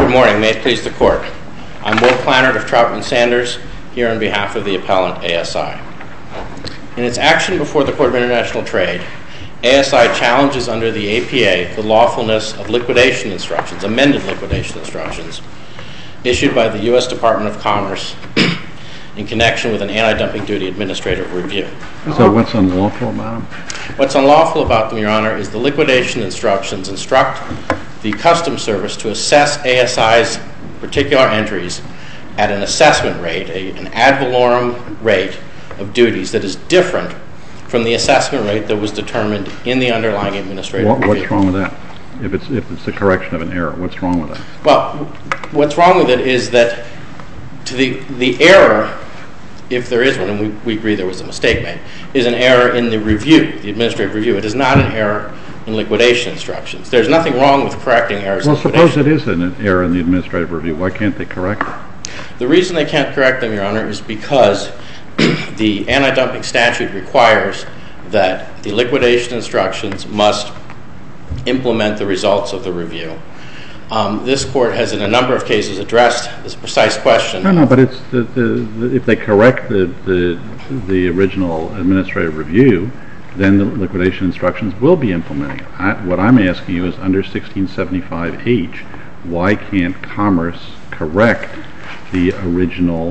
Good morning. May it please the Court. I'm Will Plannert of Troutman Sanders, here on behalf of the appellant ASI. In its action before the Court of International Trade, ASI challenges under the APA the lawfulness of liquidation instructions, amended liquidation instructions, issued by the U.S. Department of Commerce in connection with an anti-dumping duty administrative review. So what's unlawful about them? What's unlawful about them, Your Honor, is the liquidation instructions instruct the Customs Service to assess ASI's particular entries at an assessment rate, an ad valorem rate of duties that is different from the assessment rate that was determined in the underlying administrative review. What's wrong with that? If it's a correction of an error, what's wrong with that? Well, what's wrong with it is that to the error, if there is one, and we agree there was a mistake made, is an error in the review, the administrative review. It is not an error in liquidation instructions. There's nothing wrong with correcting errors in liquidation. Well, suppose it is an error in the administrative review. Why can't they correct it? The reason they can't correct them, Your Honor, is because the anti-dumping statute requires that the liquidation instructions must implement the results of the review. This Court has, in a number of cases, addressed this precise question. No, but it's if they correct the original administrative review, then the liquidation instructions will be implemented. What I'm asking you is, under 1675H, why can't Commerce correct the original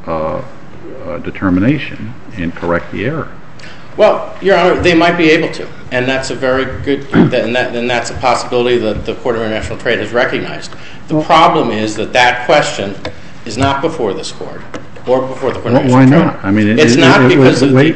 determination and correct the error? Well, Your Honor, they might be able to, and that's a very good, and that's a possibility that the Court of International Trade has recognized. The problem is that question is not before this Court or before the Court of International Trade. Why not? I mean, it's not because of wait.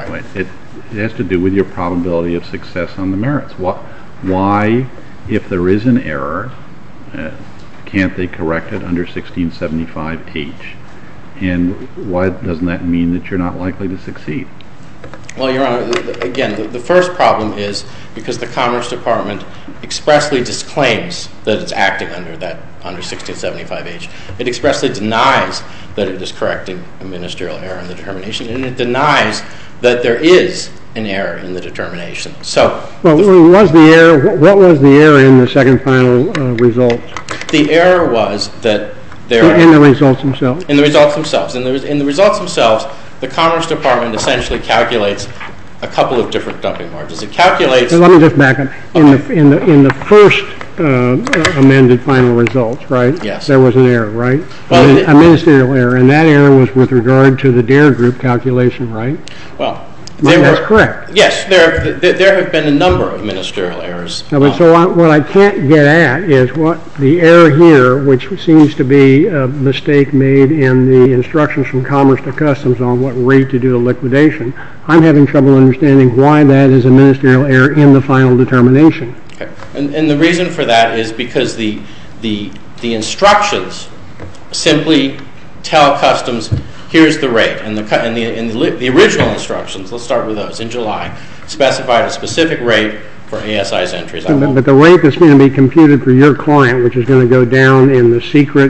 It has to do with your probability of success on the merits. Why, if there is an error, can't they correct it under 1675H? And why doesn't that mean that you're not likely to succeed? Well, Your Honor, again, the first problem is because the Commerce Department expressly disclaims that it's acting under 1675H. It expressly denies that it is correcting a ministerial error in the determination, and it denies that there is an error in the determination. What was the error in the second final result? The error was that in the results themselves. In the results themselves. In the results themselves, the Commerce Department essentially calculates a couple of different dumping margins. It calculates. Let me just back up. Okay. In the first amended final results, right? Yes. There was an error, right? Well, a ministerial error, and that error was with regard to the DARE group calculation, right? Well, that's correct. Yes, there have been a number of ministerial errors. What I can't get at is what the error here, which seems to be a mistake made in the instructions from Commerce to Customs on what rate to do the liquidation. I'm having trouble understanding why that is a ministerial error in the final determination. Okay. And the reason for that is because the instructions simply tell Customs, here's the rate. And the original instructions, let's start with those, in July, specified a specific rate for ASI's entries. But the rate that's going to be computed for your client, which is going to go down in the secret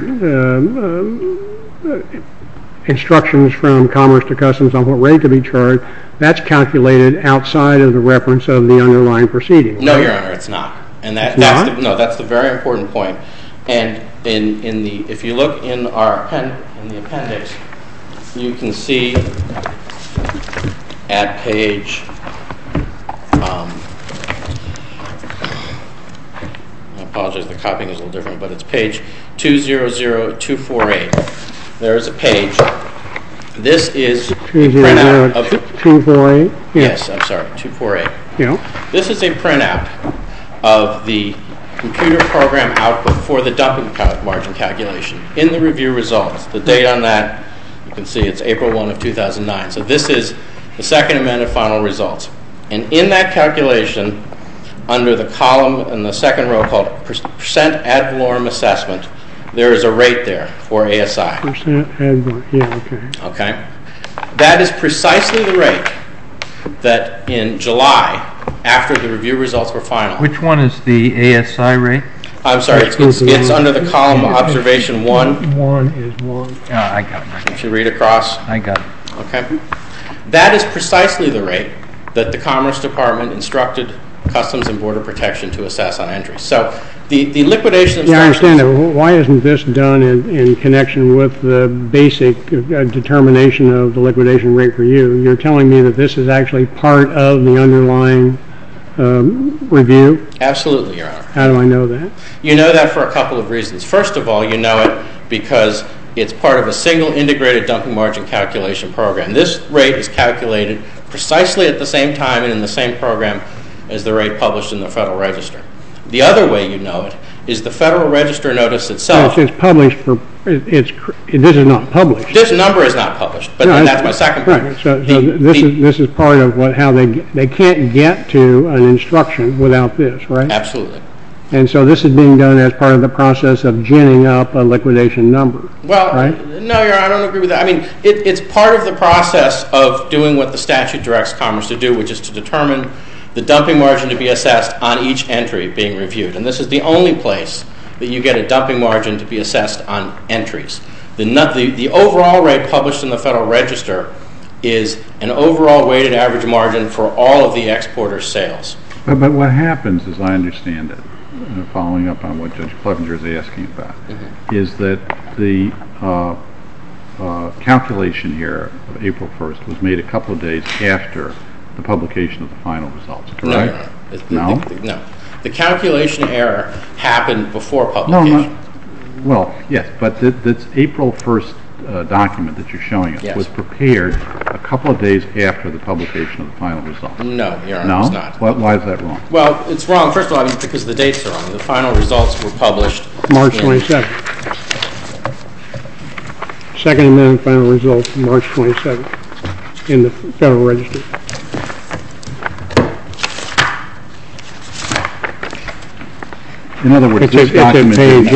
instructions from Commerce to Customs on what rate to be charged, that's calculated outside of the reference of the underlying proceeding. No, Your Honor, it's not. And that's the very important point. And if you look in the appendix, you can see at page, I apologize, the copying is a little different, but it's page 200248. There's a page. This is a printout of 248? Yes, I'm sorry, 248. Yeah. This is a printout of the computer program output for the dumping margin calculation. In the review results, the date on that, you can see it's April 1 of 2009. So this is the second amended final results. And in that calculation, under the column in the second row called percent ad valorem assessment, there is a rate there for ASI. Percent ad valorem, yeah, okay. Okay. That is precisely the rate that in July, after the review results were final. Which one is the ASI rate? I'm sorry, it's under the column observation 1. 1 is 1. I got it. If you read across. I got it. Okay. That is precisely the rate that the Commerce Department instructed Customs and Border Protection to assess on entries. So the liquidation instructions... Yeah, I understand that. Why isn't this done in connection with the basic determination of the liquidation rate review? You're telling me that this is actually part of the underlying review? Absolutely, Your Honor. How do I know that? You know that for a couple of reasons. First of all, you know it because it's part of a single integrated dumping margin calculation program. This rate is calculated precisely at the same time and in the same program as the rate published in the Federal Register. The other way you know it is the Federal Register notice itself. It's published for, this is not published. This number is not published, but that's my second point. Right. So this is part of how they can't get to an instruction without this, right? Absolutely. And so this is being done as part of the process of ginning up a liquidation number. Well, right? No, Your Honor, I don't agree with that. I mean, it's part of the process of doing what the statute directs Commerce to do, which is to determine the dumping margin to be assessed on each entry being reviewed. And this is the only place that you get a dumping margin to be assessed on entries. The overall rate published in the Federal Register is an overall weighted average margin for all of the exporter's sales. But what happens, as I understand it, following up on what Judge Clevenger is asking about, is that the calculation here of April 1st was made a couple of days after the publication of the final results, correct? No. No. The calculation error happened before publication. Well, yes, but this April 1st document that you're showing us was prepared a couple of days after the publication of the final results. No, Your Honor, it's not. Why is that wrong? Well, it's wrong, first of all, because the dates are wrong. The final results were published March 27th. Second Amendment final results, March 27th, in the Federal Register. In other words, this document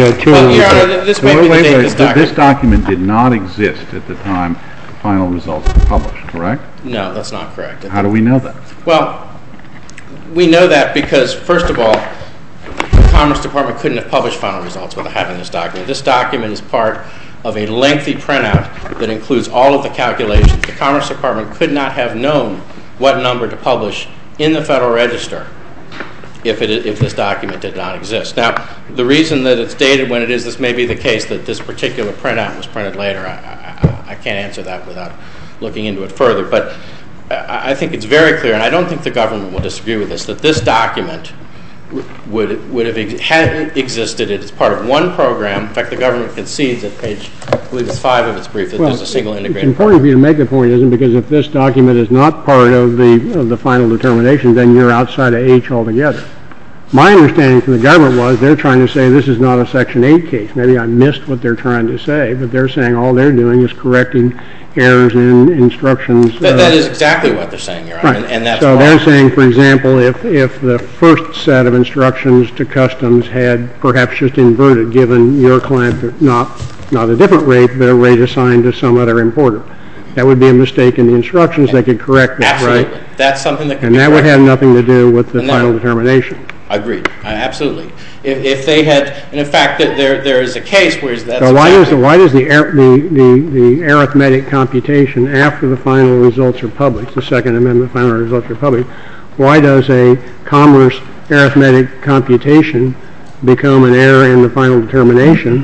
this document did not exist at the time the final results were published, correct? No, that's not correct. How do we know that? Well, we know that because, first of all, the Commerce Department couldn't have published final results without having this document. This document is part of a lengthy printout that includes all of the calculations. The Commerce Department could not have known what number to publish in the Federal Register if this document did not exist. Now, the reason that it's dated when it is, this may be the case that this particular printout was printed later. I can't answer that without looking into it further. But I think it's very clear, and I don't think the government will disagree with this, that this document would have existed as part of one program. In fact, the government concedes at page, I believe it's 5 of its brief, that there's a single integrated It's important for you to make the point, isn't it? Because if this document is not part of the final determination, then you're outside of H altogether. My understanding from the government was they're trying to say this is not a Section 8 case. Maybe I missed what they're trying to say, but they're saying all they're doing is correcting errors in instructions. That is exactly what they're saying, Your Honor, and that's so wrong. they're saying, for example, if the first set of instructions to Customs had perhaps just inverted, given your client not a different rate, but a rate assigned to some other importer, that would be a mistake in the instructions. They could correct that, Absolutely. right? That's something that could and be that corrected. would have nothing to do with the final determination. Agreed. Absolutely. If they had, and in fact, there is a case where that's. So why does the arithmetic computation after the final results are published, the Second Amendment final results are published, why does a Commerce arithmetic computation become an error in the final determination,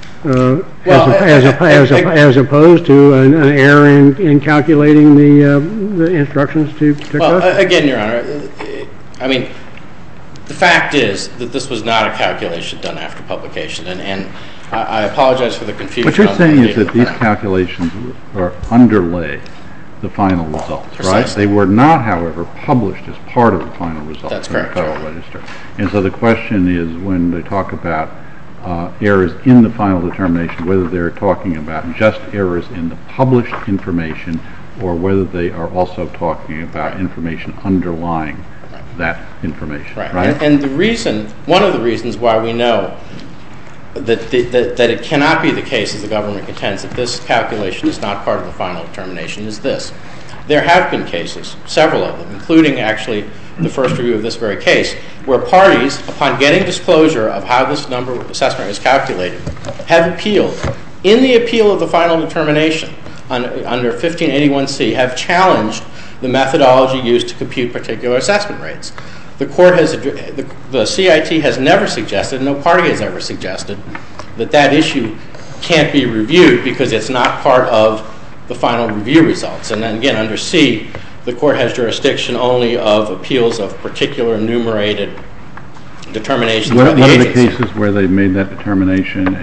as opposed to an error in calculating the instructions to Customs? Well, again, Your Honor, I mean, the fact is that this was not a calculation done after publication, and I apologize for the confusion. What you're saying is that these calculations underlay the final results, Precisely. right? They were not, however, published as part of the final results That's in the correct, Federal Your Honor. Register. And so the question is, when they talk about errors in the final determination, whether they're talking about just errors in the published information or whether they are also talking about information underlying that information, right? And the reason, one of the reasons why we know that it cannot be the case, as the government contends, that this calculation is not part of the final determination is this. There have been cases, several of them, including actually the first review of this very case, where parties, upon getting disclosure of how this number assessment is calculated, have appealed. In the appeal of the final determination under 1581C, have challenged the methodology used to compute particular assessment rates. the CIT has never suggested, no party has ever suggested, that issue can't be reviewed because it's not part of the final review results. And then again, under C, the court has jurisdiction only of appeals of particular enumerated determinations by the agency. What are the cases where they've made that determination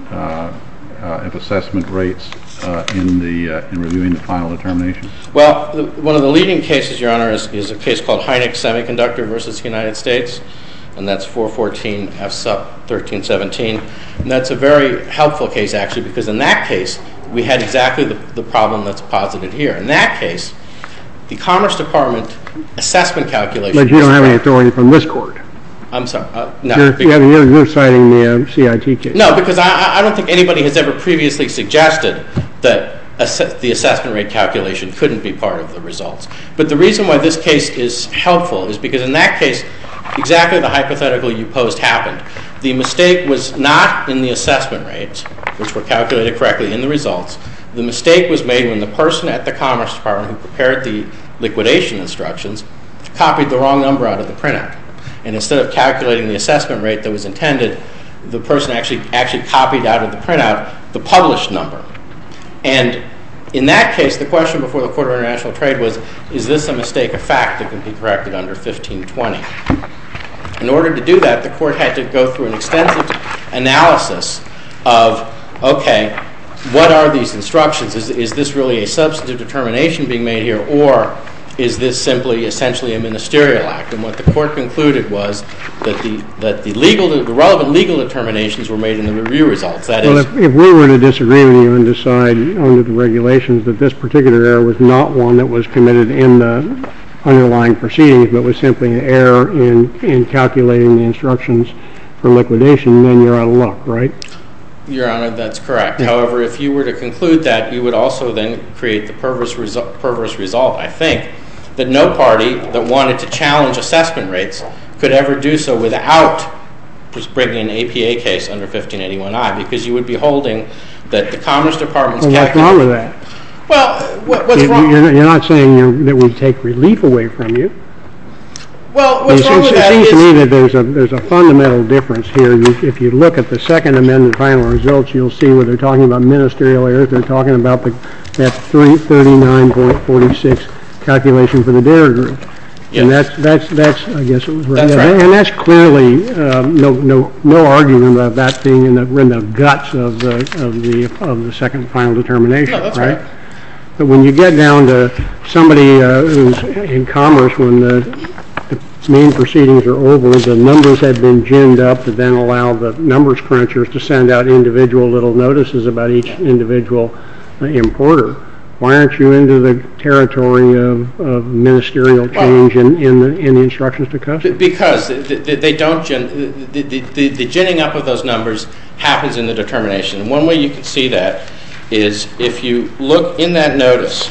of assessment rates in reviewing the final determination? Well, one of the leading cases, Your Honor, is a case called Hynix Semiconductor versus the United States, and that's 414 F Sup 1317. And that's a very helpful case, actually, because in that case, we had exactly the problem that's posited here. In that case, the Commerce Department assessment calculation... But you don't have any authority from this court. I'm sorry. No. You're citing the CIT case. No, because I don't think anybody has ever previously suggested that the assessment rate calculation couldn't be part of the results. But the reason why this case is helpful is because in that case, exactly the hypothetical you posed happened. The mistake was not in the assessment rates, which were calculated correctly in the results. The mistake was made when the person at the Commerce Department who prepared the liquidation instructions copied the wrong number out of the printout. And instead of calculating the assessment rate that was intended, the person actually copied out of the printout the published number. And in that case, the question before the Court of International Trade was, is this a mistake of fact that can be corrected under 1520? In order to do that, the court had to go through an extensive analysis of, okay, what are these instructions? Is this really a substantive determination being made here, or is this simply essentially a ministerial act? And what the court concluded was that the relevant legal determinations were made in the review results. That is, if we were to disagree with you and decide under the regulations that this particular error was not one that was committed in the underlying proceedings, but was simply an error in calculating the instructions for liquidation, then you're out of luck, right? Your Honor, that's correct. However, if you were to conclude that, you would also then create the perverse result, I think, that no party that wanted to challenge assessment rates could ever do so without bringing an APA case under 1581I, because you would be holding that the Commerce Department's what's wrong with that? Well, what's wrong? You're not saying that we take relief away from you. Well, what's wrong with that is... It seems to me that there's a fundamental difference here. If you look at the Second Amendment final results, you'll see where they're talking about ministerial errors. They're talking about that 339.46 calculation for the dairy group. Yes. And that's I guess it was right. That's right. And that's clearly no argument about that being in the guts of the second final determination. No, that's right. But when you get down to somebody who's in commerce, when the main proceedings are over, the numbers have been ginned up to then allow the numbers crunchers to send out individual little notices about each individual importer. Why aren't you into the territory of ministerial change in the instructions to customs? Because they don't the ginning up of those numbers happens in the determination. And one way you can see that is if you look in that notice,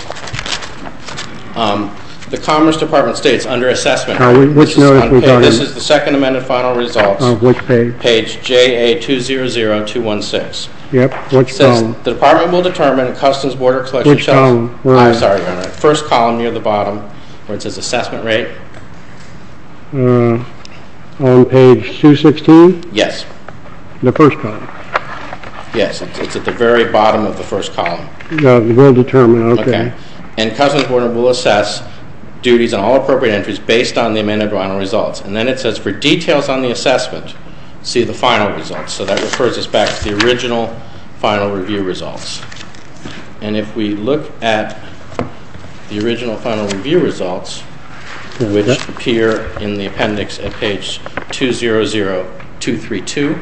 the Commerce Department states under assessment. Which notice we talking? This is the Second Amendment final results. Which page? Page JA 200216. Yep. Which column? The Department will determine Customs Border Collection. Which column? I'm sorry, Your Honor. First column near the bottom where it says assessment rate. On page 216? Yes. The first column? Yes, it's at the very bottom of the first column. Will determine, okay. And Customs Border will assess duties on all appropriate entries based on the amended final results. And then it says for details on the assessment, see the final results. So that refers us back to the original final review results. And if we look at the original final review results, which appear in the appendix at page 200232.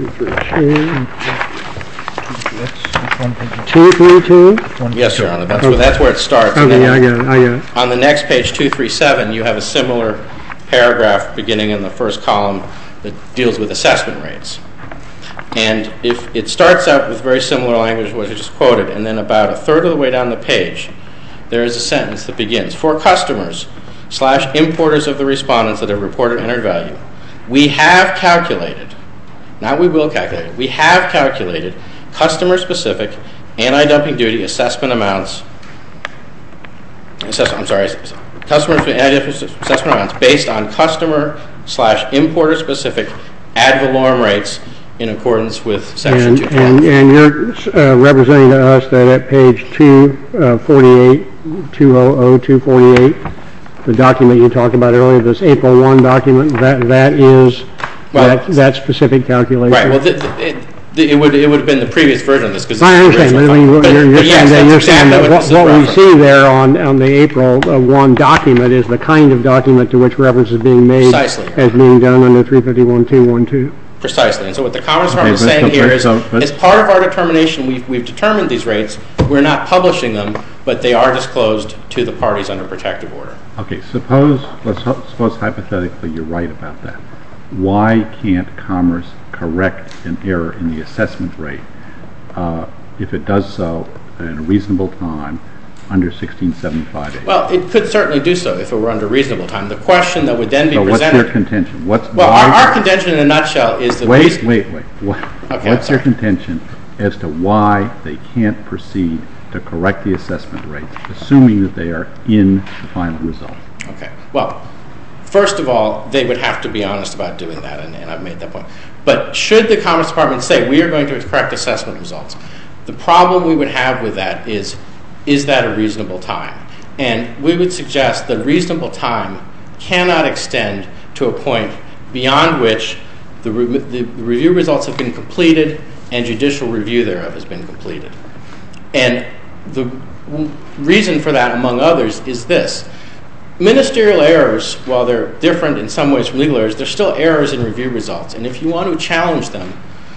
232? Yes, Your Honor. That's where it starts. Okay, I got it. On the next page, 237, you have a similar paragraph beginning in the first column that deals with assessment rates. And if it starts out with very similar language to what I just quoted, and then about a third of the way down the page, there is a sentence that begins, for customers/importers of the respondents that have reported entered value, we have calculated, not we will calculate, we have calculated customer-specific anti-dumping duty assessment amounts, customers with assessment amounts based on customer/importer-specific ad valorem rates in accordance with Section 212. And you're representing to us that at page 248, 200-248, the document you talked about earlier, this April 1 document, that is that specific calculation? Right. Well, it would have been the previous version of this. I understand, but you're saying that what we see there on the April 1 document is the kind of document to which reference is being made as being done under 351.212. Precisely. And so what the Commerce Department is saying here is, as part of our determination, we've determined these rates. We're not publishing them, but they are disclosed to the parties under protective order. Okay, suppose hypothetically you're right about that. Why can't Commerce correct an error in the assessment rate if it does so in a reasonable time under 1675A? Well, it could certainly do so if it were under reasonable time. The question that would then be presented... So what's your contention? Our contention in a nutshell is that... Wait. What's your contention as to why they can't proceed to correct the assessment rates, assuming that they are in the final result? Okay. Well, first of all, they would have to be honest about doing that, and I've made that point. But should the Commerce Department say, we are going to correct assessment results, the problem we would have with that is that a reasonable time? And we would suggest that reasonable time cannot extend to a point beyond which the review results have been completed and judicial review thereof has been completed. And the reason for that, among others, is this. Ministerial errors, while they're different in some ways from legal errors, they're still errors in review results. And if you want to challenge them,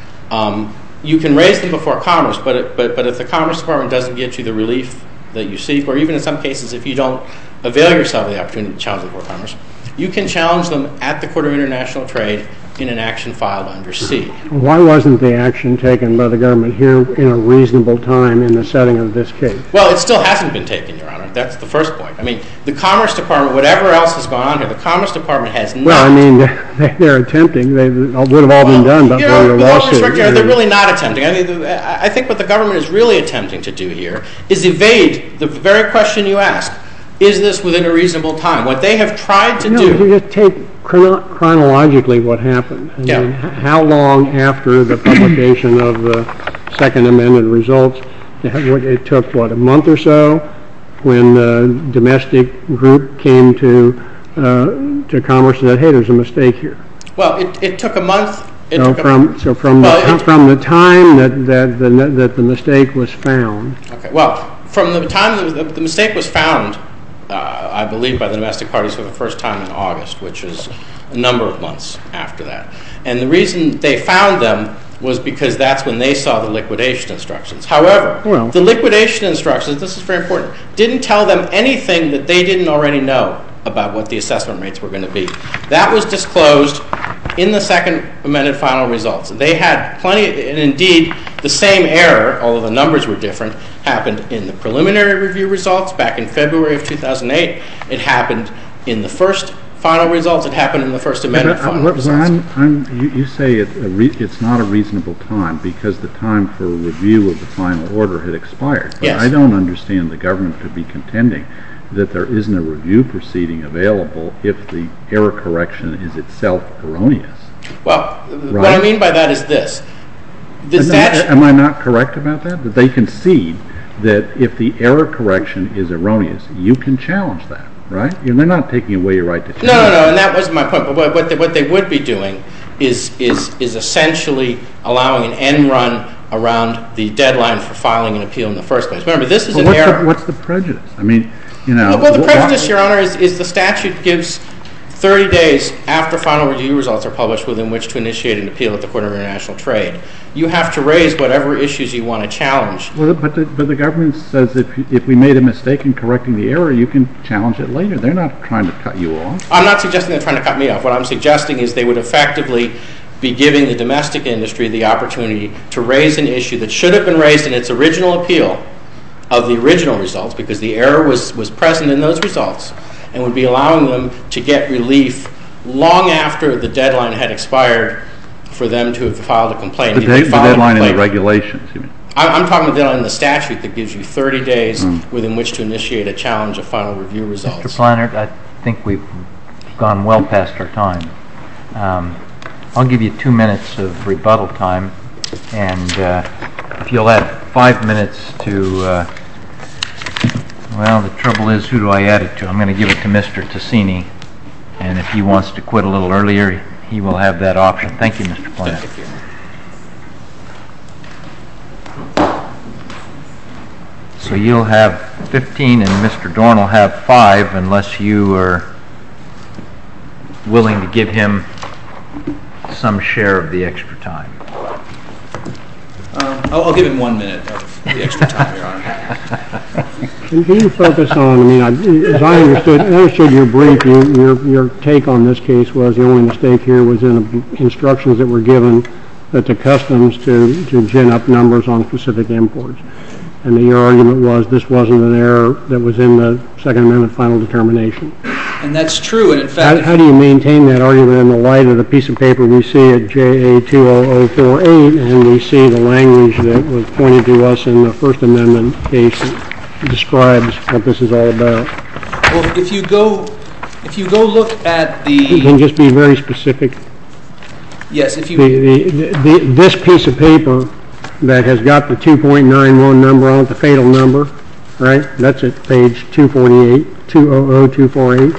you can raise them before Commerce, but if the Commerce Department doesn't get you the relief that you seek, or even in some cases if you don't avail yourself of the opportunity to challenge them before Commerce, you can challenge them at the Court of International Trade in an action filed under C. Why wasn't the action taken by the government here in a reasonable time in the setting of this case? Well, it still hasn't been taken, Your Honor. That's the first point. I mean, the Commerce Department, whatever else has gone on here, the Commerce Department has not... Well, I mean, they're attempting. They would have all been done but for your lawsuit. They're really not attempting. I think what the government is really attempting to do here is evade the very question you ask. Is this within a reasonable time? What they have tried to do... No, you just take chronologically what happened. I mean, how long after the publication of the Second Amendment results? It took, a month or so when the domestic group came to Commerce and said, hey, there's a mistake here. Well, it took a month. From the time that the mistake was found. Okay. Well, from the time the mistake was found, I believe by the domestic parties for the first time in August, which is a number of months after that. And the reason they found them was because that's when they saw the liquidation instructions. However, the liquidation instructions, this is very important, didn't tell them anything that they didn't already know about what the assessment rates were going to be. That was disclosed in the Second Amended final results. They had plenty, and indeed the same error, although the numbers were different, happened in the preliminary review results back in February of 2008. It happened in the first final results. It happened in the First Amendment final results. You say it's not a reasonable time because the time for review of the final order had expired. But yes. I don't understand the government to be contending that there isn't a review proceeding available if the error correction is itself erroneous. Well, what I mean by that is this. Am I not correct about that? That they concede that if the error correction is erroneous, you can challenge that, right? They're not taking away your right to challenge. No, and that wasn't my point. But what they would be doing is essentially allowing an end run around the deadline for filing an appeal in the first place. Remember, this is an error. What's the prejudice? I mean, Well, the prejudice, Your Honor, is the statute gives 30 days after final review results are published within which to initiate an appeal at the Court of International Trade. You have to raise whatever issues you want to challenge. Well, but the government says if we made a mistake in correcting the error, you can challenge it later. They're not trying to cut you off. I'm not suggesting they're trying to cut me off. What I'm suggesting is they would effectively be giving the domestic industry the opportunity to raise an issue that should have been raised in its original appeal of the original results, because the error was present in those results, and would be allowing them to get relief long after the deadline had expired for them to have filed a complaint. The deadline in the regulations, you mean? I'm talking about in the statute that gives you 30 days within which to initiate a challenge of final review results. Mr. Plannert, I think we've gone well past our time. I'll give you 2 minutes of rebuttal time, and if you'll add 5 minutes to, well, the trouble is, who do I add it to? I'm going to give it to Mr. Tassini, and if he wants to quit a little earlier, he will have that option. Thank you, Mr. Plannert. Thank you. So you'll have 15 and Mr. Dorn will have 5 unless you are willing to give him some share of the extra time. I'll give him 1 minute of the extra time, Your Honor. And can you focus on, as I understood your brief, your take on this case was the only mistake here was in instructions that were given to customs to gin up numbers on specific imports. And your argument was this wasn't an error that was in the Second Amendment final determination. And that's true, and in fact... How do you maintain that argument in the light of the piece of paper we see at JA 20048, and we see the language that was pointed to us in the First Amendment case that describes what this is all about? Well, if you go look at the... You can just be very specific. Yes, if you... This piece of paper that has got the 2.91 number on it, the fatal number, right? That's at page 248, 200248.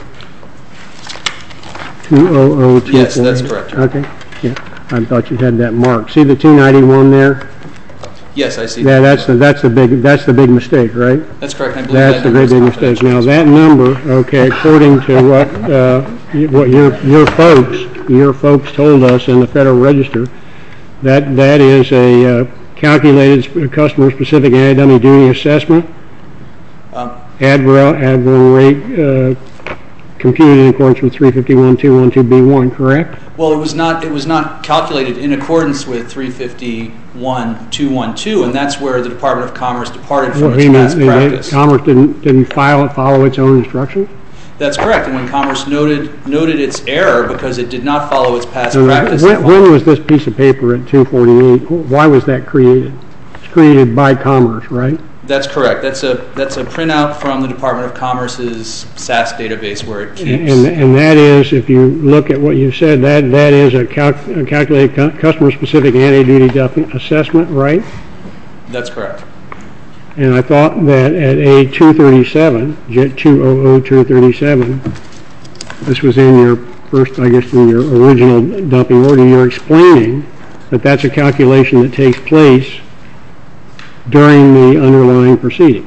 200248. Yes, that's correct. Okay, yeah. I thought you had that marked. See the 291 there? Yes, I see. Yeah, that's the big mistake, right? That's correct. I believe that's the big mistake. Now that number, okay, according to what your folks told us in the Federal Register, that is a calculated customer-specific anti-dummy duty assessment, ad valorem rate computed in accordance with 351.212B1, correct? Well, it was not calculated in accordance with 351.212, and that's where the Department of Commerce departed from its past practice. Commerce didn't follow its own instructions? That's correct, and when Commerce noted its error because it did not follow its past practice. When was this piece of paper at 248? Why was that created? It's created by Commerce, right? That's correct. That's a printout from the Department of Commerce's SAS database where it keeps. And that is, if you look at what you said, that is a calculated customer-specific anti-duty assessment, right? That's correct. And I thought that at A237, JET 200-237, this was in your first, I guess, in your original dumping order, you're explaining that that's a calculation that takes place during the underlying proceeding.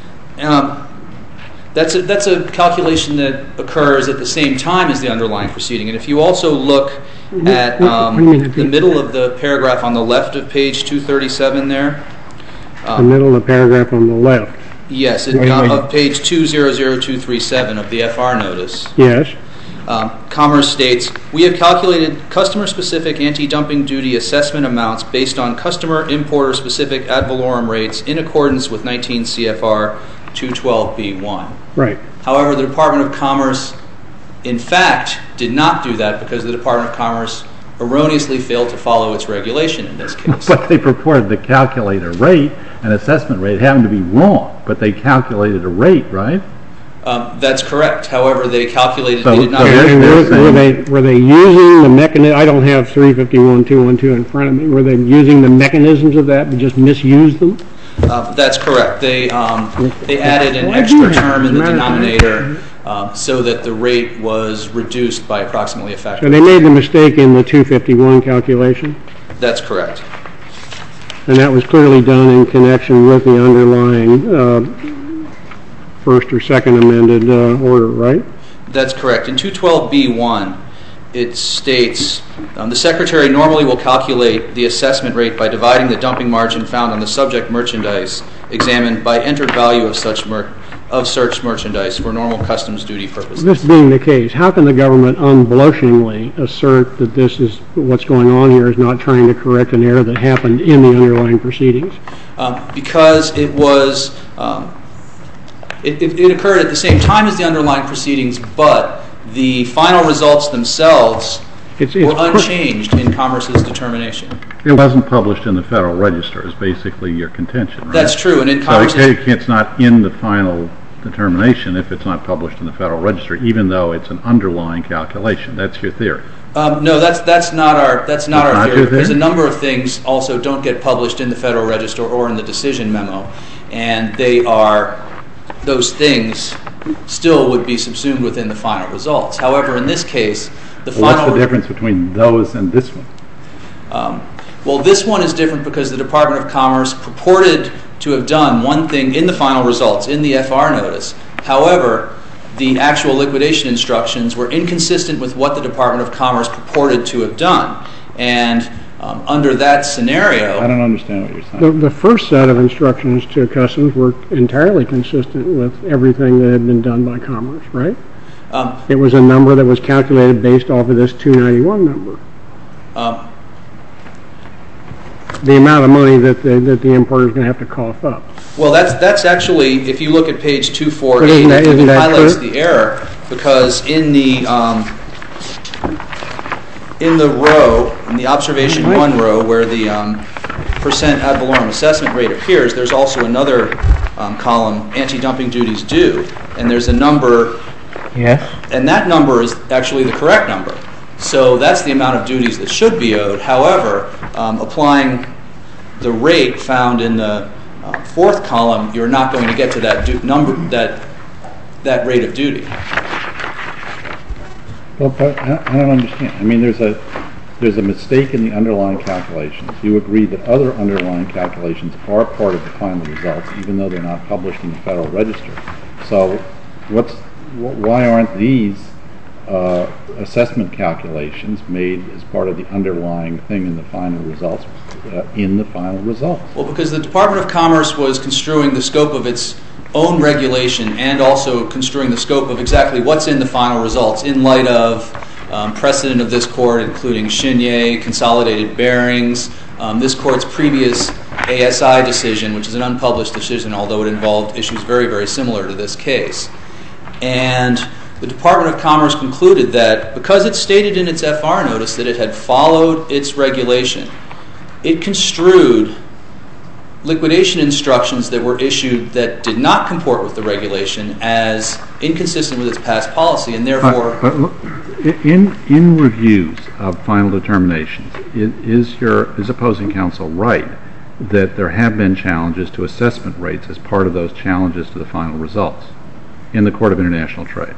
That's a calculation that occurs at the same time as the underlying proceeding. And if you also look at the middle of the paragraph on the left of page 237 there. The middle of the paragraph on the left. Yes, of page 200237 of the FR notice. Yes. Commerce states, we have calculated customer-specific anti-dumping duty assessment amounts based on customer-importer-specific ad valorem rates in accordance with 19 CFR 212B1. Right. However, the Department of Commerce, in fact, did not do that because the Department of Commerce erroneously failed to follow its regulation in this case. But they purported to calculate a rate, an assessment rate. It happened to be wrong, but they calculated a rate, right? That's correct. However, they calculated So, they did not. Were they using the mechanism? I don't have 351.212 in front of me. Were they using the mechanisms of that but just misused them? That's correct. They added an extra term in the denominator so that the rate was reduced by approximately a factor. So they made the mistake in the 251 calculation? That's correct. And that was clearly done in connection with the underlying first or second amended order, right? That's correct. In 212B1, it states, the Secretary normally will calculate the assessment rate by dividing the dumping margin found on the subject merchandise examined by entered value of such merchandise for normal customs duty purposes. This being the case, how can the government unblushingly assert that this is what's going on here is not trying to correct an error that happened in the underlying proceedings? Because it was, it occurred at the same time as the underlying proceedings, but the final results themselves were unchanged in Commerce's determination. It wasn't published in the Federal Register is basically your contention, right? That's true. And in So it's not in the final determination if it's not published in the Federal Register, even though it's an underlying calculation. That's your theory. No, that's not our theory. Your Because a theory? number of things also don't get published in the Federal Register or in the decision memo, and those things still would be subsumed within the final results. However, in this case, What's the difference between those and this one? Well, this one is different because the Department of Commerce purported to have done one thing in the final results, in the FR notice. However, the actual liquidation instructions were inconsistent with what the Department of Commerce purported to have done. And under that scenario... I don't understand what you're saying. The first set of instructions to Customs were entirely consistent with everything that had been done by Commerce, right? It was a number that was calculated based off of this 291 number. The amount of money that the importer is going to have to cough up. Well, that's actually, if you look at page 248, it highlights the error, because in the row, in the observation 1 row, where the percent ad valorem assessment rate appears, there's also another column, anti-dumping duties due, and there's a number. Yes. And that number is actually the correct number. So that's the amount of duties that should be owed. However, applying the rate found in the fourth column, you're not going to get to that number, that rate of duty. Well, but I don't understand. I mean, there's a mistake in the underlying calculations. You agree that other underlying calculations are part of the final results, even though they're not published in the Federal Register. So why aren't these assessment calculations made as part of the underlying thing in the final results? Well, because the Department of Commerce was construing the scope of its own regulation and also construing the scope of exactly what's in the final results in light of precedent of this court, including Chenier, Consolidated Bearings, this court's previous ASI decision, which is an unpublished decision, although it involved issues very, very similar to this case. And the Department of Commerce concluded that because it stated in its FR notice that it had followed its regulation, it construed liquidation instructions that were issued that did not comport with the regulation as inconsistent with its past policy, and therefore... But look, in reviews of final determinations, is opposing counsel right that there have been challenges to assessment rates as part of those challenges to the final results in the Court of International Trade?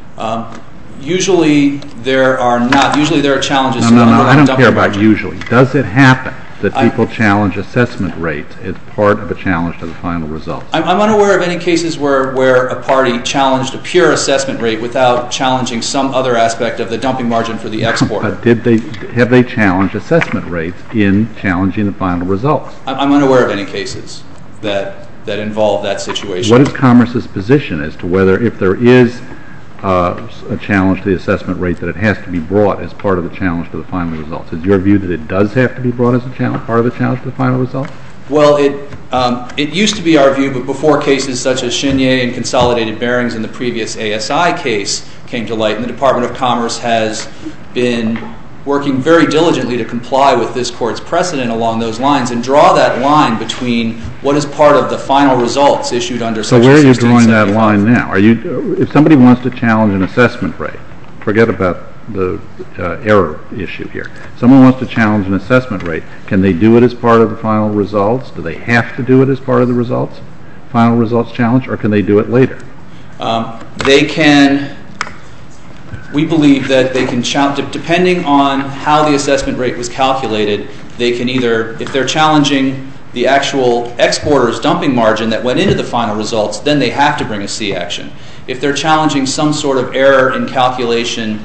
Usually there are not. Usually there are challenges. No, I don't care about usually. Does it happen that people challenge assessment rates as part of a challenge to the final results? I'm unaware of any cases where a party challenged a pure assessment rate without challenging some other aspect of the dumping margin for the exporter. But have they challenged assessment rates in challenging the final results? I'm unaware of any cases that involve that situation. What is Commerce's position as to whether, if there is a challenge to the assessment rate, that it has to be brought as part of the challenge to the final results? Is your view that it does have to be brought as a part of the challenge to the final results? Well, it used to be our view, but before cases such as Chenier and Consolidated Bearings in the previous ASI case came to light, and the Department of Commerce has been working very diligently to comply with this court's precedent along those lines and draw that line between what is part of the final results issued under Section 1675. So where are you drawing that line now? If somebody wants to challenge an assessment rate, forget about the error issue here. Someone wants to challenge an assessment rate. Can they do it as part of the final results? Do they have to do it as part of the results, final results challenge, or can they do it later? They can. We believe that they can challenge, depending on how the assessment rate was calculated, they can either, if they're challenging the actual exporter's dumping margin that went into the final results, then they have to bring a C action. If they're challenging some sort of error in calculation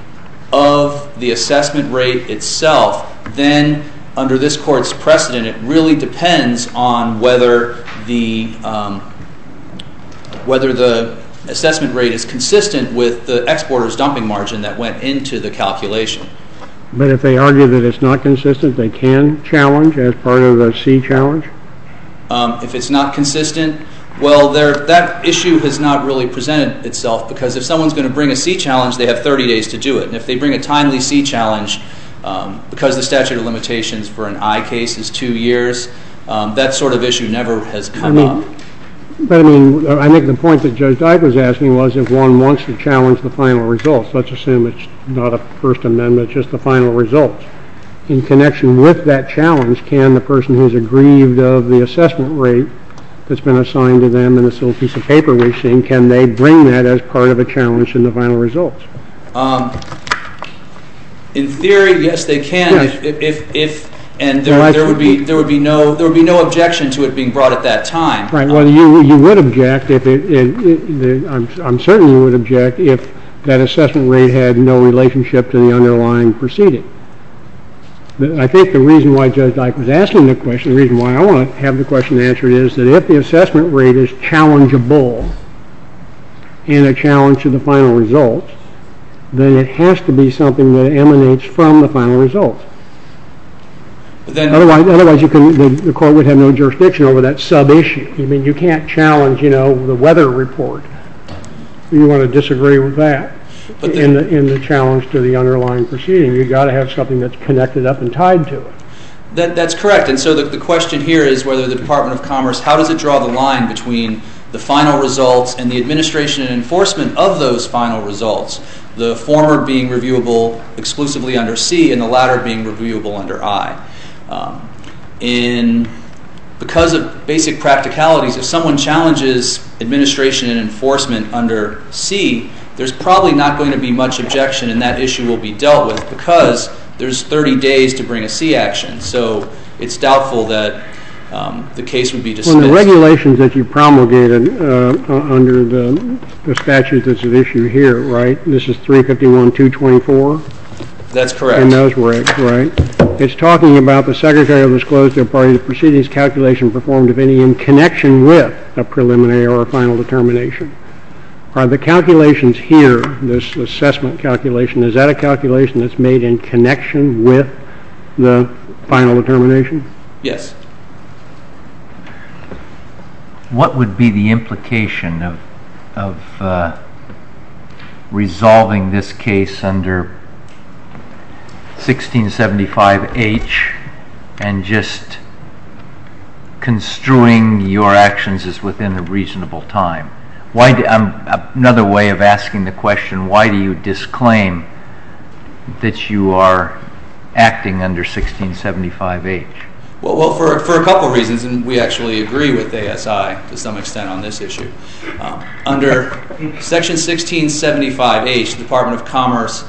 of the assessment rate itself, then under this court's precedent, it really depends on whether the assessment rate is consistent with the exporter's dumping margin that went into the calculation. But if they argue that it's not consistent, they can challenge as part of the C challenge? If it's not consistent, well, that issue has not really presented itself, because if someone's going to bring a C challenge, they have 30 days to do it. And if they bring a timely C challenge, because the statute of limitations for an I case is 2 years, that sort of issue never has come up. But I think the point that Judge Dyke was asking was if one wants to challenge the final results, let's assume it's not a First Amendment, just the final results. In connection with that challenge, can the person who's aggrieved of the assessment rate that's been assigned to them in this little piece of paper we've seen, can they bring that as part of a challenge in the final results? In theory, yes, they can. Yes. There would be no objection to it being brought at that time. Right. Well, you would object if I'm certain you would object if that assessment rate had no relationship to the underlying proceeding. But I think the reason why Judge Dyke was asking the question, the reason why I want to have the question answered is that if the assessment rate is challengeable and a challenge to the final results, then it has to be something that emanates from the final results. Otherwise, the court would have no jurisdiction over that sub-issue. I mean, you can't challenge, the weather report. You want to disagree with that in the challenge to the underlying proceeding. You've got to have something that's connected up and tied to it. That's correct. And so the question here is whether the Department of Commerce, how does it draw the line between the final results and the administration and enforcement of those final results, the former being reviewable exclusively under C and the latter being reviewable under I. Because of basic practicalities, if someone challenges administration and enforcement under C, there's probably not going to be much objection and that issue will be dealt with because there's 30 days to bring a C action. So it's doubtful that the case would be dismissed. Well, the regulations that you promulgated under the statute that's at issue here, right? This is 351-224? That's correct. In those regs, right? It's talking about the Secretary will disclose to a party the proceedings calculation performed, if any, in connection with a preliminary or a final determination. Are the calculations here, this assessment calculation, is that a calculation that's made in connection with the final determination? Yes. What would be the implication of resolving this case under 1675H and just construing your actions as within a reasonable time? Another way of asking the question, why do you disclaim that you are acting under 1675H? Well, for a couple of reasons, and we actually agree with ASI to some extent on this issue. Under Section 1675H, the Department of Commerce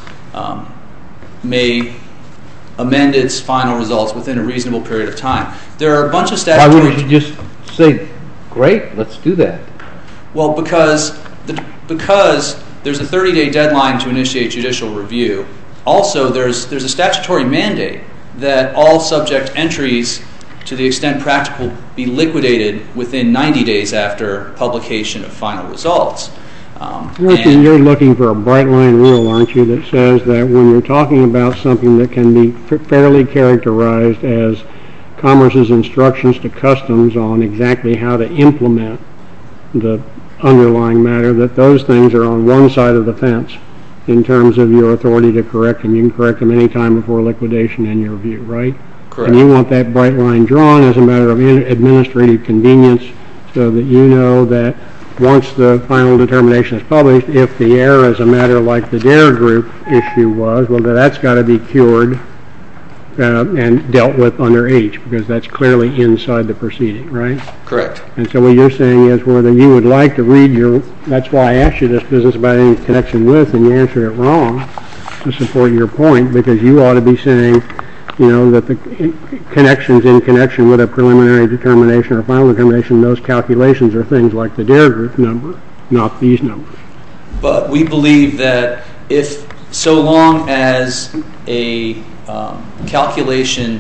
may amend its final results within a reasonable period of time. There are a bunch of statutory... Why wouldn't you just say, great, let's do that? Well, because there's a 30-day deadline to initiate judicial review. Also, there's a statutory mandate that all subject entries, to the extent practical, be liquidated within 90 days after publication of final results. You're looking for a bright line rule, aren't you, that says that when you're talking about something that can be fairly characterized as Commerce's instructions to Customs on exactly how to implement the underlying matter, that those things are on one side of the fence in terms of your authority to correct them. You can correct them any time before liquidation in your view, right? Correct. And you want that bright line drawn as a matter of administrative convenience so that you know that once the final determination is published, if the error is a matter like the DARE group issue was, well, that's got to be cured and dealt with under H, because that's clearly inside the proceeding, right? Correct. And so what you're saying is whether you would like to read that's why I asked you this business about any connection with, and you answered it wrong to support your point, because you ought to be saying, that the connections in connection with a preliminary determination or final determination, those calculations are things like the DARE group number, not these numbers. But we believe that so long as a calculation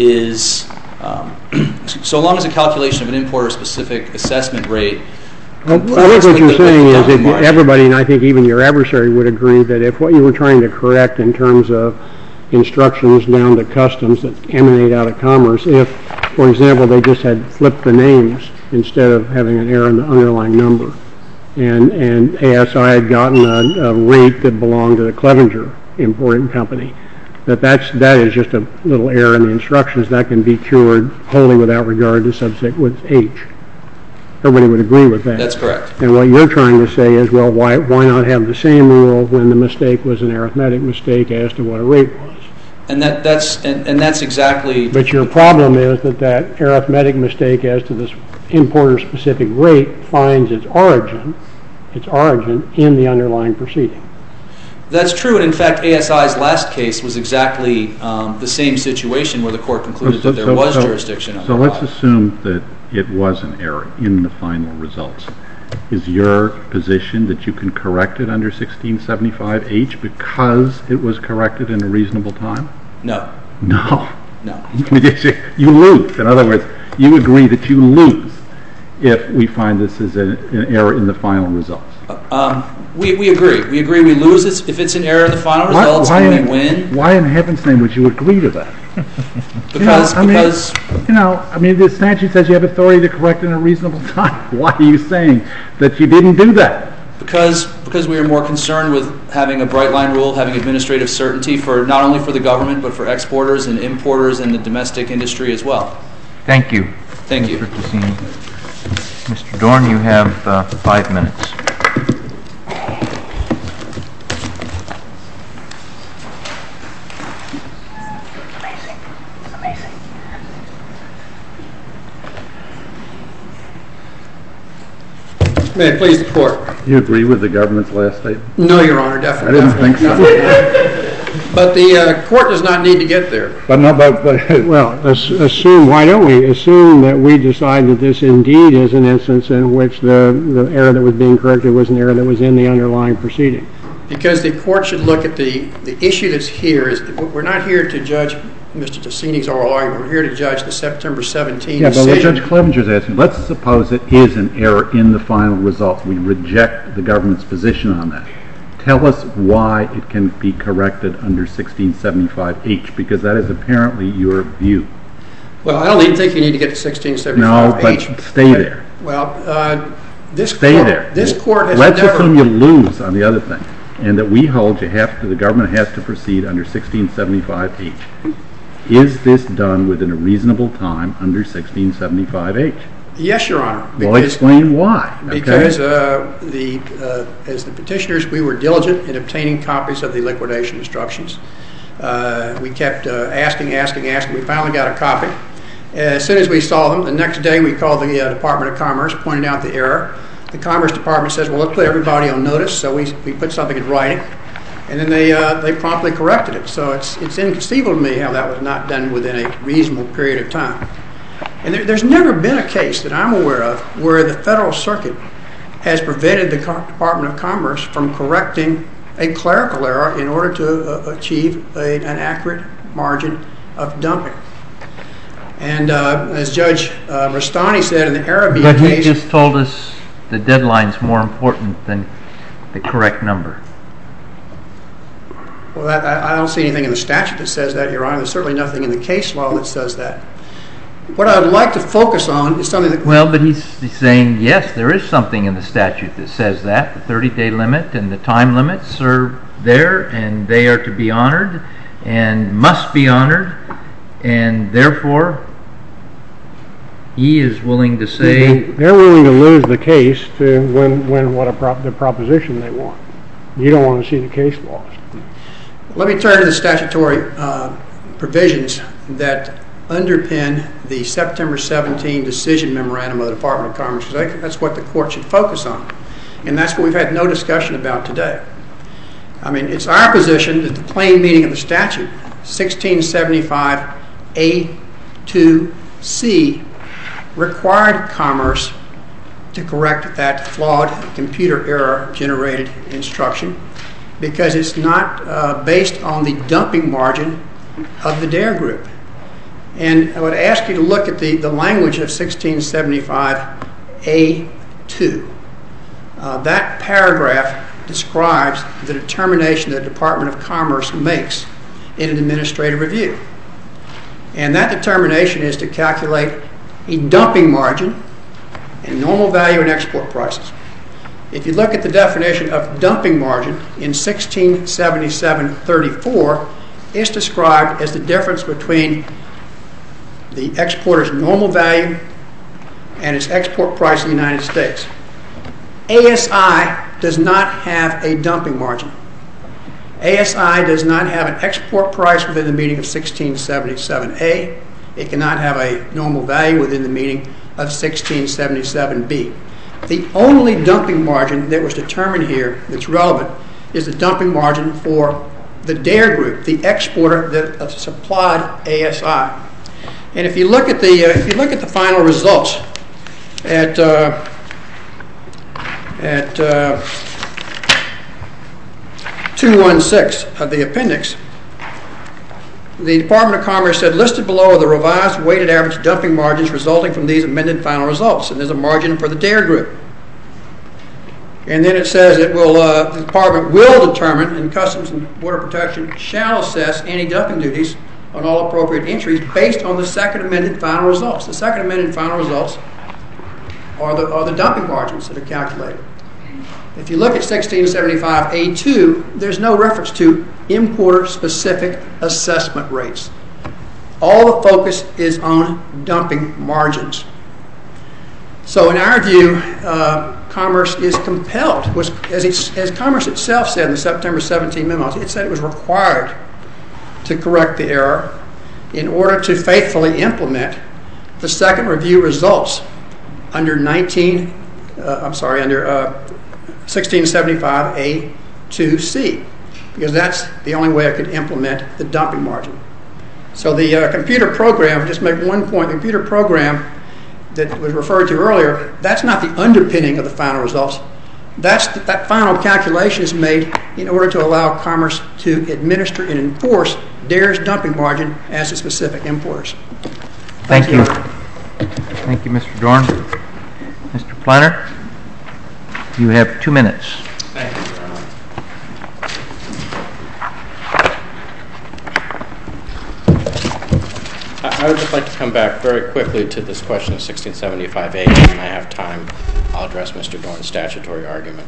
of an importer-specific assessment rate. Well, I think what you're saying is that everybody, and I think even your adversary would agree, that if what you were trying to correct in terms of instructions down to Customs that emanate out of Commerce, if, for example, they just had flipped the names instead of having an error in the underlying number, and ASI had gotten a rate that belonged to the Clevenger importing company, that is just a little error in the instructions that can be cured wholly without regard to subsequent H. Everybody would agree with that. That's correct. And what you're trying to say is, well, why not have the same rule when the mistake was an arithmetic mistake as to what a rate was? And that's exactly. But your problem is that arithmetic mistake as to this importer-specific rate finds its origin in the underlying proceeding. That's true, and in fact, ASI's last case was exactly the same situation where the court concluded that there was jurisdiction on the So let's assume that it was an error in the final results. Is your position that you can correct it under 1675H because it was corrected in a reasonable time? No. No. No. You lose. In other words, you agree that you lose if we find this is an error in the final results. We agree. We agree we lose if it's an error in the final results and we win. Why in heaven's name would you agree to that? Because the statute says you have authority to correct in a reasonable time. Why are you saying that you didn't do that? Because we are more concerned with having a bright line rule, having administrative certainty for not only for the government but for exporters and importers and the domestic industry as well. Thank you. Thank you. Mr. Tassini. Mr. Dorn, you have 5 minutes. May it please the Court. You agree with the government's last statement? No, Your Honor, definitely. I didn't think so. But the Court does not need to get there. Well, assume, why don't we assume that we decide that this indeed is an instance in which the error that was being corrected was an error that was in the underlying proceeding? Because the Court should look at the issue that's here. We're not here to judge Mr. Tassini's oral argument. We're here to judge the September 17 decision. Yeah, but what Judge Clevenger's asking, let's suppose it is an error in the final result. We reject the government's position on that. Tell us why it can be corrected under 1675H, because that is apparently your view. Well, I don't even think you need to get to 1675H. No, but stay there. Well, this Court has Let's never... assume you lose on the other thing, and that we hold the government has to proceed under 1675H. Is this done within a reasonable time under 1675H? Yes, Your Honor. Well, explain why. Because as the petitioners, we were diligent in obtaining copies of the liquidation instructions. We kept asking. We finally got a copy. As soon as we saw them, the next day we called the Department of Commerce, pointed out the error. The Commerce Department says, well, let's put everybody on notice. So we put something in writing. And then they promptly corrected it. So it's inconceivable to me how that was not done within a reasonable period of time. And there's never been a case that I'm aware of where the Federal Circuit has prevented the Department of Commerce from correcting a clerical error in order to achieve an accurate margin of dumping. And as Judge Rastani said in the Arabi case... But he just told us the deadline's more important than the correct number. Well, I don't see anything in the statute that says that, Your Honor. There's certainly nothing in the case law that says that. What I would like to focus on is something that... Well, but he's saying, yes, there is something in the statute that says that. The 30-day limit and the time limits are there, and they are to be honored and must be honored. And therefore, he is willing to say... They're willing to lose the case to win the proposition they want. You don't want to see the case lost. Let me turn to the statutory provisions that underpin the September 17 decision memorandum of the Department of Commerce, because I think that's what the Court should focus on. And that's what we've had no discussion about today. I mean, it's our position that the plain meaning of the statute, 1675A2C, required Commerce to correct that flawed computer error-generated instruction because it's not based on the dumping margin of the Dare Group. And I would ask you to look at the language of 1675A2. That paragraph describes the determination that the Department of Commerce makes in an administrative review. And that determination is to calculate a dumping margin and normal value and export prices. If you look at the definition of dumping margin in 1677-34, It's described as the difference between the exporter's normal value and its export price in the United States. ASI does not have a dumping margin. ASI does not have an export price within the meaning of 1677A. It cannot have a normal value within the meaning of 1677B. The only dumping margin that was determined here that's relevant is the dumping margin for the Dare Group, the exporter that supplied ASI. And if you look at the final results at 216 of the appendix, the Department of Commerce said, listed below are the revised weighted average dumping margins resulting from these amended final results. And there's a margin for the Dare Group. And then it says it will, the Department will determine, and Customs and Border Protection shall assess anti-dumping duties on all appropriate entries based on the second amended final results. The second amended final results are the dumping margins that are calculated. If you look at 1675A2, there's no reference to importer-specific assessment rates. All the focus is on dumping margins. So in our view, Commerce is compelled, as Commerce itself said in the September 17 memo, it said it was required to correct the error in order to faithfully implement the second review results under 1675A2C, because that's the only way I could implement the dumping margin. So the computer program, just make one point, the computer program that was referred to earlier, that's not the underpinning of the final results. That final calculation is made in order to allow Commerce to administer and enforce Dare's dumping margin as to specific importers. Thank you. Thank you, Mr. Dorn. Mr. Planner, you have 2 minutes. Thank you, Your Honor. I would just like to come back very quickly to this question of 1675A. When I have time, I'll address Mr. Dorn's statutory argument.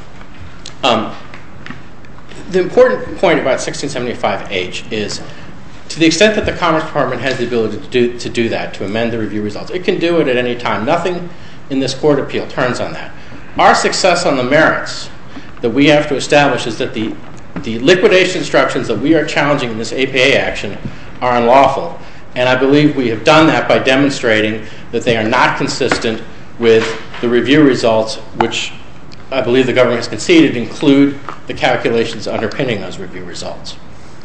The important point about 1675H is, to the extent that the Commerce Department has the ability to do that, to amend the review results, it can do it at any time. Nothing in this court appeal turns on that. Our success on the merits that we have to establish is that the liquidation instructions that we are challenging in this APA action are unlawful. And I believe we have done that by demonstrating that they are not consistent with the review results, which I believe the government has conceded include the calculations underpinning those review results.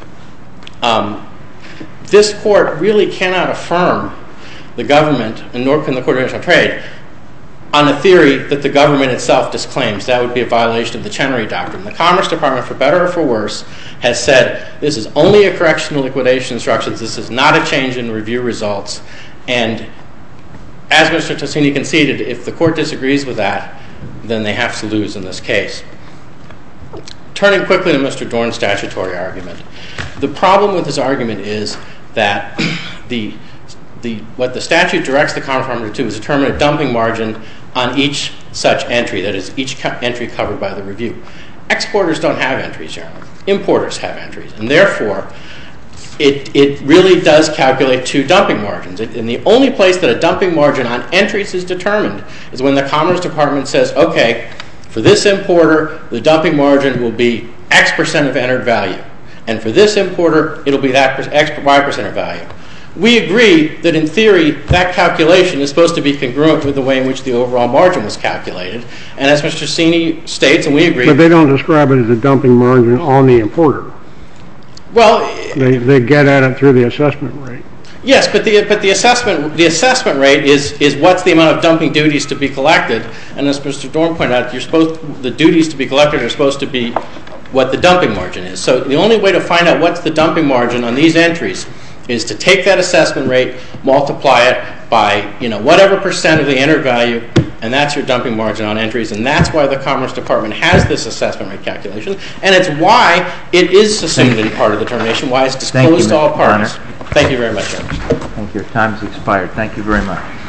This court really cannot affirm the government, and nor can the Court of International Trade, on a theory that the government itself disclaims. That would be a violation of the Chenery Doctrine. The Commerce Department, for better or for worse, has said this is only a correction of liquidation instructions. This is not a change in review results. And as Mr. Tossini conceded, if the court disagrees with that, then they have to lose in this case. Turning quickly to Mr. Dorn's statutory argument, the problem with his argument is that what the statute directs the Commerce Department to do is determine a dumping margin on each such entry, that is, each entry covered by the review. Exporters don't have entries, generally. Importers have entries. And therefore, it really does calculate two dumping margins. And the only place that a dumping margin on entries is determined is when the Commerce Department says, okay, for this importer, the dumping margin will be X percent of entered value. And for this importer, it'll be that Y percent of value. We agree that in theory, that calculation is supposed to be congruent with the way in which the overall margin was calculated. And as Mr. Tossini states, and we agree... But they don't describe it as a dumping margin on the importer. Well... They get at it through the assessment rate. Yes, but the assessment rate is what's the amount of dumping duties to be collected. And as Mr. Dorn pointed out, the duties to be collected are supposed to be what the dumping margin is. So the only way to find out what's the dumping margin on these entries is to take that assessment rate, multiply it by whatever percent of the entered value, and that's your dumping margin on entries. And that's why the Commerce Department has this assessment rate calculation, and it's why it is assumed in part of the determination, why it's disclosed to all parties. Thank you, Mr. Thank you very much, Your Honor. Thank you. Your time has expired. Thank you very much.